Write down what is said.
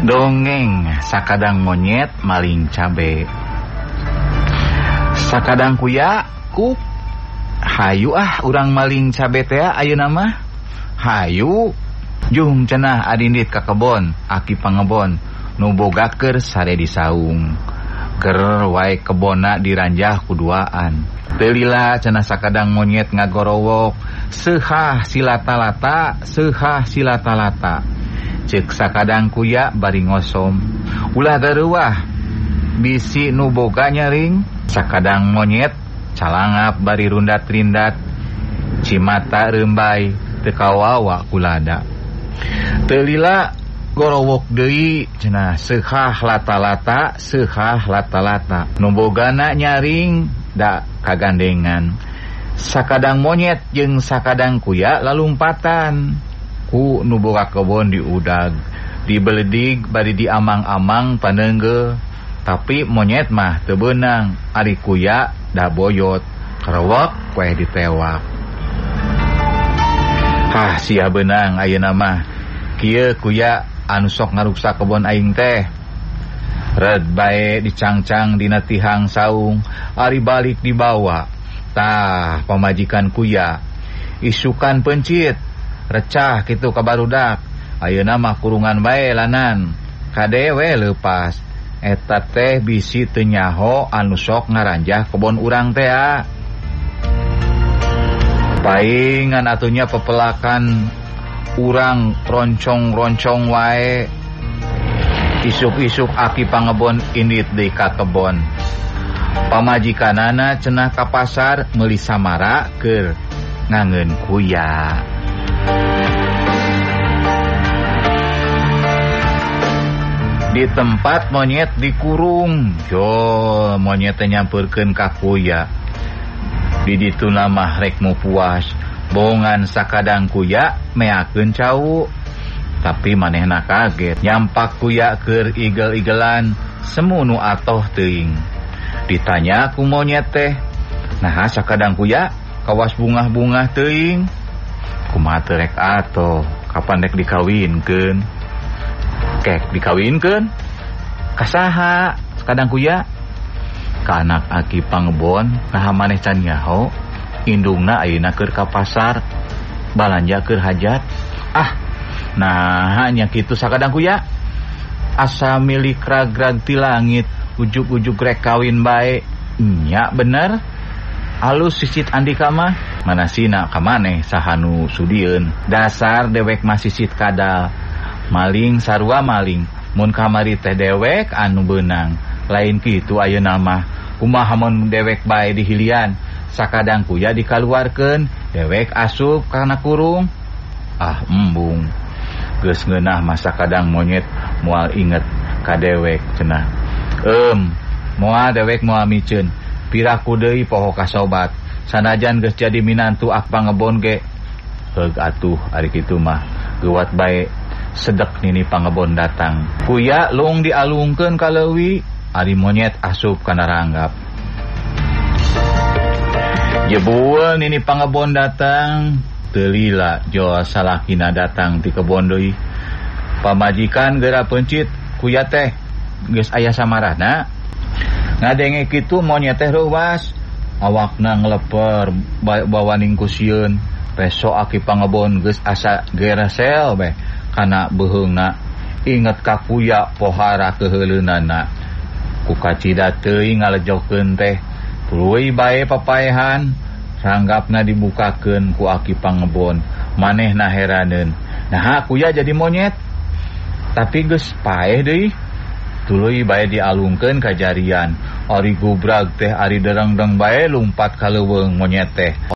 Dongeng sakadang monyet maling cabe. Sakadang kuya ku hayu urang maling cabe teh ayeuna mah. Hayu jung cenah adindit ka kebon aki pangebon nu boga keur sare di saung. Keur wae kebonna diranjah kuduaan. Teu lila cenah sakadang monyet ngagorowok, seukah silata-lata, seukah silata-lata. Ceuk sakadang kuya bari ngosom, ulah gareuwah bisi nu boga nyaring. Sakadang monyet calangap bari rundat-rindat, cimata rembay teu kawawa kulada. Teu lila gorowok deui cenah seukah lata-lata, seukah lata-lata. Nu bogana nyaring da kagandengan. Sakadang monyet jeung sakadang kuya lalumpatan ku nu boga kebon diudag, dibeledig bari diamang-amang paneunggeul. Tapi monyet mah teu beunang, ari kuya da boyot, karewek kueh ditewak. Sia beunang ayeuna mah. Kieu kuya anu sok ngaruksa kebon aing teh. Red bae dicangcang dina tihang saung, ari balik dibawa. Tah pamajikan kuya isukan pencit, recah kitu ka barudak. Ayeuna mah kurungan bae lanan, kadewe leupas. Eta teh bisi teu nyaho anu sok ngaranjah kebon urang teh. Paingan atunya pepelakan urang roncong-roncong wae. Isuk-isuk aki pangebon indit deui ka kebon. Pamajikanana cenah ka pasar meuli samara keur ngangeun kuya. Di tempat monyet dikurung, jo monyet teh nyampeurkeun ka kuya. Di ditu mah rek mu puas, bohongan sakadang kuya meakeun cau. Tapi manehna kaget, nyampak kuya keur igel-igelan, semu nu atoh teuing. Ditanya ku monyet teh, naha sakadang kuya kawas bungah-bungah teuing? Kumaha teu rek atoh, kapan rek dikawinkeun? Kek dikawinkeun? Kasaha sakadang kuya? Ka anak aki pangebon, naha maneh can nyaho, indungna ayeuna keur ka pasar, balanja keur hajat. Nah nya kitu sakadang kuya. Asa milik ragrag ti langit, ujug-ujug rek kawin bae. Nya bener. Alus sisit andika mah, manasina ka maneh saha nu sudieun. Dasar dewek mah sisit kadal. Maling sarua maling, mun kamari teh dewek anu beunang. Lain kitu ayeuna mah, kumaha mun dewek bae dihilian, sakadang kuya dikaluarkeun, dewek asup kana kurung. Embung. Geus ngeunah mah sakadang monyet moal inget ka dewek cenah. Moal dewek moal miceun, piraku deui poho kasobat. Sanajan geus jadi minantu ak pangebon ge. Heug atuh ari kitu mah, geuwat bae sedek nini pangebon datang. Kuya lung dialungkeun ka leuwih, ari monyet asup kana ranggap. Jebul nini pangebon datang, teu lila jo salakina datang ti kebon deui. Pamajikan geura pencit, kuya teh geus aya samarana. Ngadenge kitu monyet teh reuwas, awakna ngeleper bawaning ku sieun. Besok aki pangebon geus asa geresel beh kana beuheungna. Inget ka kuya pohara keheuleunnana. Ku kacida teuing ngalejokeun teh, tuluy bae papaehan. Ranggapna dibukakeun ku aki pangebon, manehna heraneun. Nah kuya jadi monyet, tapi geus paeh deui. Tuluy bae dialungkeun ka jarian. Ari gubrag teh ari dereng-dereng bae lumpat ka leuweung monyet teh.